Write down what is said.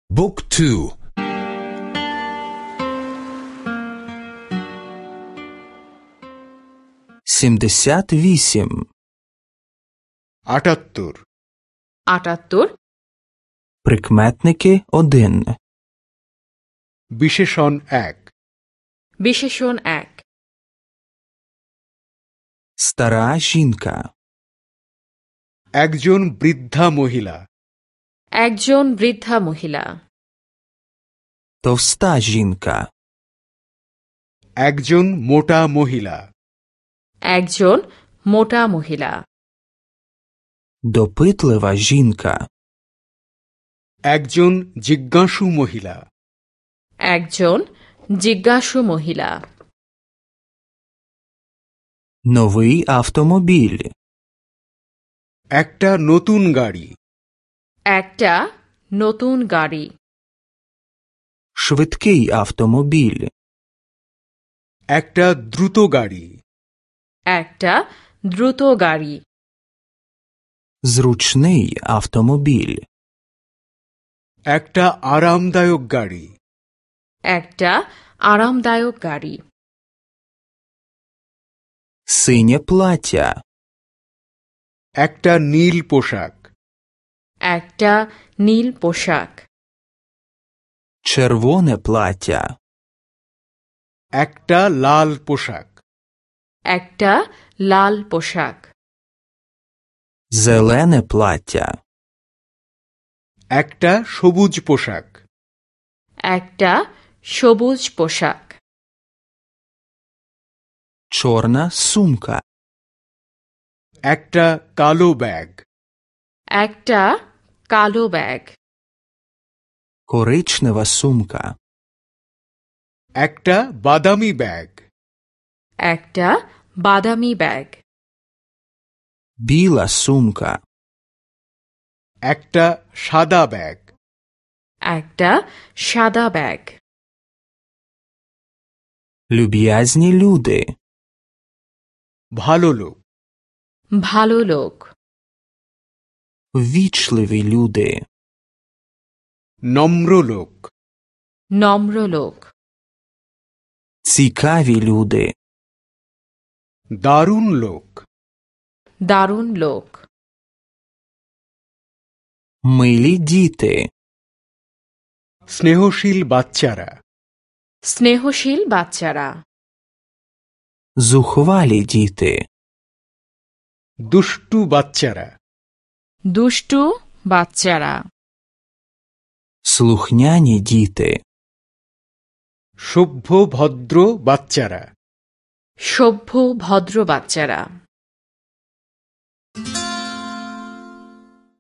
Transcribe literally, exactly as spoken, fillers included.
บุ๊กทูсімдесят вісім আটাত্তর আটাত্তর прикметники один বিশেষণ এক বিশেষণ এক стара жінка একজন বৃদ্ধা মহিলা একজন বৃদ্ধা মহিলা товста жінка একজন মোটা মহিলা একজন মোটা মহিলা допитлива жінка একজন জিজ্ঞাসু মহিলা একজন জিজ্ঞাসু মহিলা новий автомобіль একটা নতুন গাড়ি একটা নতুন গাড়ি швидкий автомобіль একটা দ্রুত গাড়ি একটা দ্রুত গাড়ি зручний автомобіль একটা আরামদায়ক গাড়ি একটা আরামদায়ক গাড়ি синє плаття একটা নীল পোশাক একটা নীল পোশাক червоне плаття একটা লাল পোশাক একটা লাল পোশাক зелене плаття একটা সবুজ পোশাক একটা সবুজ পোশাক чорна сумка একটা কালো ব্যাগ একটা কালো ব্যাগ коричнева сумка একটা বাদামি ব্যাগ একটা বাদামি ব্যাগ біла сумка একটা সাদা ব্যাগ একটা সাদা ব্যাগ люб'язні люди ভালো লোক ভালো লোক ввічливі люди নম্র লোক নম্র লোক цікаві люди দারুণ লোক দারুণ লোক милі діти স্নেহশীল বাচ্চারা স্নেহশীল বাচ্চারা зухвалі діти দুষ্টু বাচ্চারা দুষ্টু বাচ্চারা слухняні діти সভ্য ভদ্র বাচ্চারা সভ্য ভদ্র বাচ্চারা